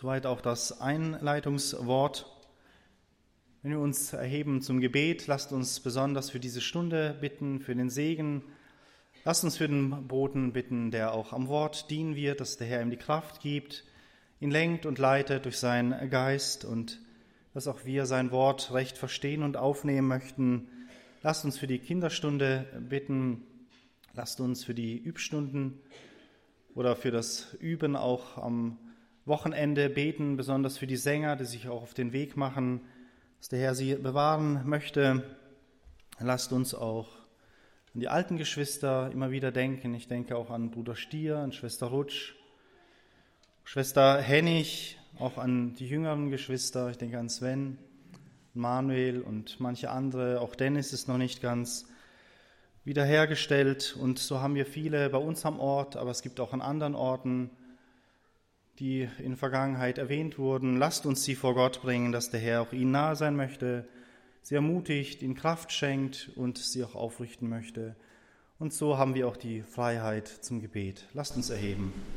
Soweit auch das Einleitungswort. Wenn wir uns erheben zum Gebet, lasst uns besonders für diese Stunde bitten, für den Segen. Lasst uns für den Boten bitten, der auch am Wort dienen wird, dass der Herr ihm die Kraft gibt, ihn lenkt und leitet durch seinen Geist und dass auch wir sein Wort recht verstehen und aufnehmen möchten. Lasst uns für die Kinderstunde bitten, lasst uns für die Übstunden oder für das Üben auch am Wochenende beten, besonders für die Sänger, die sich auch auf den Weg machen, dass der Herr sie bewahren möchte. Lasst uns auch an die alten Geschwister immer wieder denken. Ich denke auch an Bruder Stier, an Schwester Rutsch, Schwester Hennig, auch an die jüngeren Geschwister. Ich denke an Sven, Manuel und manche andere. Auch Dennis ist noch nicht ganz wiederhergestellt. Und so haben wir viele bei uns am Ort, aber es gibt auch an anderen Orten, die in der Vergangenheit erwähnt wurden. Lasst uns sie vor Gott bringen, dass der Herr auch ihnen nahe sein möchte, sie ermutigt, ihnen Kraft schenkt und sie auch aufrichten möchte. Und so haben wir auch die Freiheit zum Gebet. Lasst uns erheben.